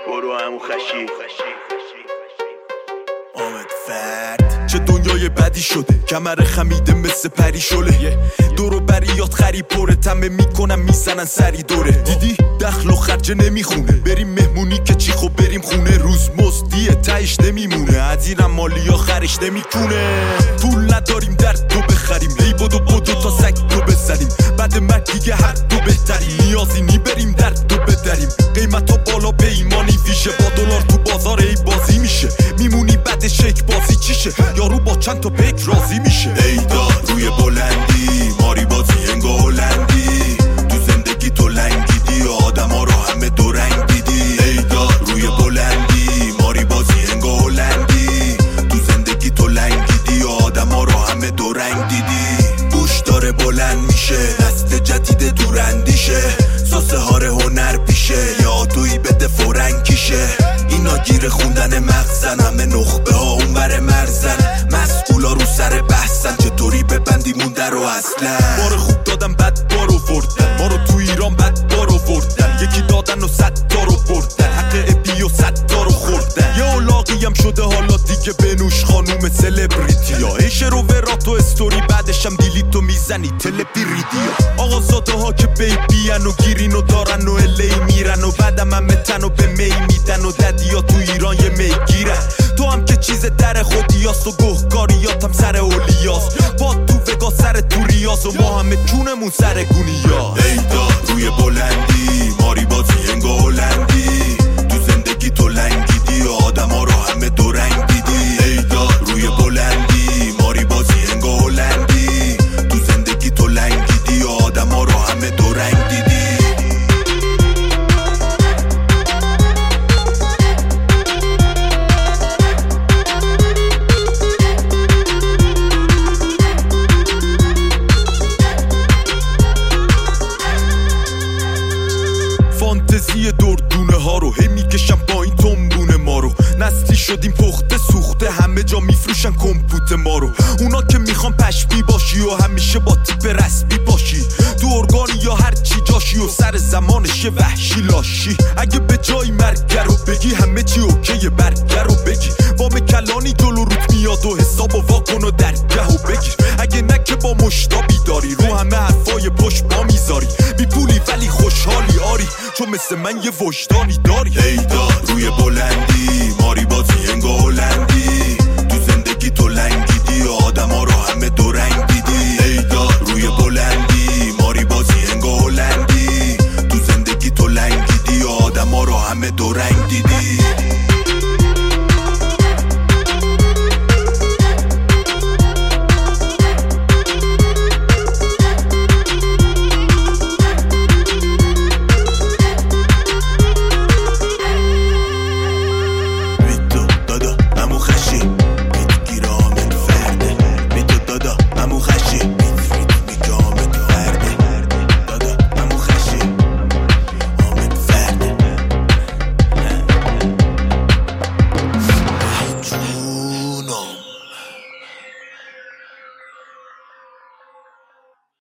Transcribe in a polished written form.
برو همون خشی آمد فرد چه دنیای بدی شده، کمر خمیده مثل پری شله، دورو بریات خریب پره، تمه میکنم میزنن سری دوره. دیدی دخل و خرج نمیخونه، بریم مهمونی که چی خب بریم خونه، روز مزدیه تایش نمیمونه، ادیرم مالی آخرش نمیکنه. پول نداریم در تو بخریم، هی بدو تا سگ تو بزنیم، بعد مرگ دیگه هر دو بهتریم، نیازی نی بریم در تو بدریم، قیمت ها بالا به ایمانی ویژه، با دلار تو بازار ای بازی میشه، میمونی بعد شک بازی چیشه، یارو با چند تا پیک راضی میشه. ای داد روی بلندی ماری بازی انگا هلندی، تو زندگی تو لنگیدی، آدم ها رو همه دو رنگ دیدی. ای داد روی بلندی ماری بازی انگا هلندی، تو زندگی تو لنگیدی، آدم ها رو همه دو رنگ دیدی. بوش داره بلند میشه، دست جدید دورندیشه، ساسه هاره هنر پیشه، یا توی بده فورنگ کیشه. اینا گیر خوندن مغزن، همه نخبه ها اونور مرزن، مسئولا رو سر بحثن، چطوری ببندی مونده رو اصلا. بار خوب دادن بد بارو وردن، ما رو تو ایران بد بارو وردن، یکی دادن و 100 تا رو بردن، حق ابی و 100 تا رو خوردن. یه اولاقی هم شده حالا دیگه بنوش خانوم سلبریتی ها، ایشه رو ورات و استوری، بعدش هم دیلیتو میزنی تلپیریدیا. آقا زاده ها که بیبین و گیرین و دارن و الی میرن، و بعدم هم متن و به می میدن، و ددیا تو ایران یه می گیرن. تو هم که چیز در خودیاست و گهگاریات هم سر اولیاست، با تو وگا سر تو ریاض، و ما همه چونمون سر گونیاست. ای داد روی بلندی ماری بازی انگا هلندی، تو زندگی تو لنگیدی، آدم ها رو همه دو رنگ دیدی. ای داد روی بلندی ماری بازی انگا هلندی، تو زندگی تو لنگیدی، آدم ها رو همه دو رنگ دیدی. فانتزی دردونه ها رو هی میکشم با این تنبونه ما رو، نسلی شدیم پخته سوخته، همه جا میفروشن کمپوت ما رو. اونا که میخوان پشمی باشی و همیشه با تیپ رسمی باشی، تو ارگانی یا هر چی جاشی، و سر زمانش یه وحشی لاشی. اگه به جای مرگ رو بگی همه چی اوکیه، برگه رو بگی، وام کلانی جلو روت میاد و حساب و واکن و درگه و بگیر. اگه نه که با مشتابی داری، رو همه حرفای پشت با میذاری، بی پولی ولی خوشحالی آری، چون مثل من یه وجدانی داری. ای داد روی بلندی